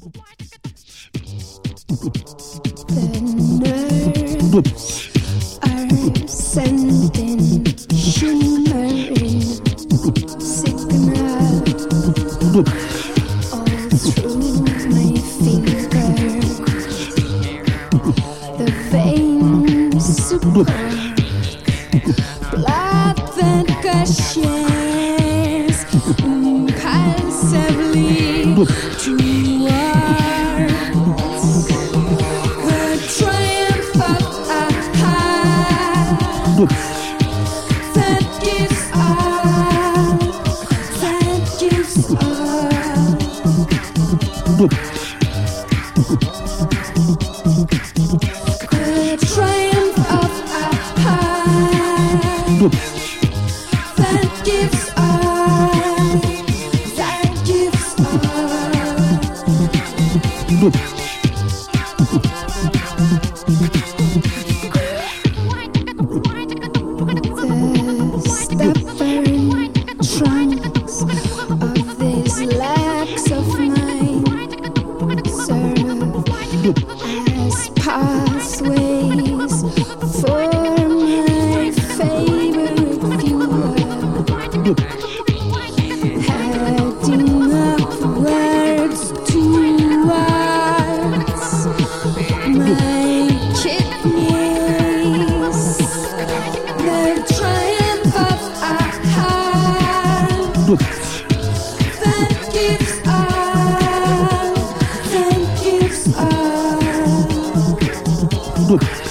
The nerves are sending shimmering signal all through my fingers. The veins support blood that gushes impulsively towards the triumph of a heart that gives up, that gives up. The triumph of a heart that gives up, that gives up. The stubborn trunks of these legs of mine serve as pathways for my favorite fuel, heading upwards towards my kidneys. The triumph of a heart that gives up, that gives up.